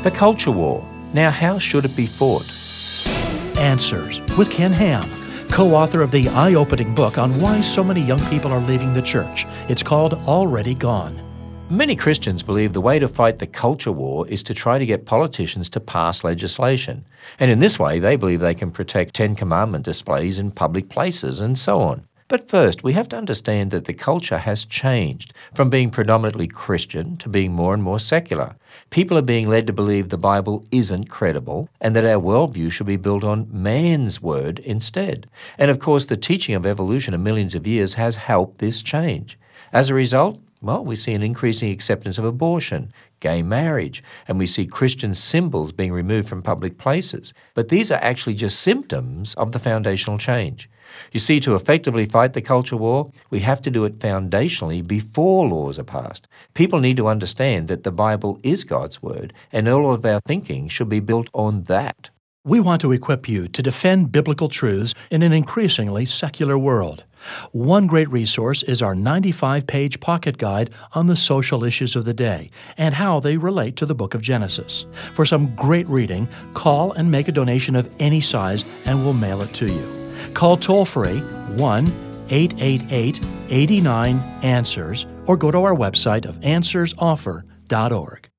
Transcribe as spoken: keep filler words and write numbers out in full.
The culture war. Now, how should it be fought? Answers with Ken Ham, co-author of the eye-opening book on why so many young people are leaving the church. It's called Already Gone. Many Christians believe the way to fight the culture war is to try to get politicians to pass legislation. And in this way, they believe they can protect Ten Commandment displays in public places and so on. But first, we have to understand that the culture has changed from being predominantly Christian to being more and more secular. People are being led to believe the Bible isn't credible and that our worldview should be built on man's word instead. And of course, the teaching of evolution of millions of years has helped this change. As a result, well, we see an increasing acceptance of abortion, gay marriage, and we see Christian symbols being removed from public places. But these are actually just symptoms of the foundational change. You see, to effectively fight the culture war, we have to do it foundationally before laws are passed. People need to understand that the Bible is God's word, and all of our thinking should be built on that. We want to equip you to defend biblical truths in an increasingly secular world. One great resource is our ninety-five page pocket guide on the social issues of the day and how they relate to the book of Genesis. For some great reading, call and make a donation of any size and we'll mail it to you. Call toll-free one eight eight eight, eight nine, ANSWERS or go to our website of answers offer dot org.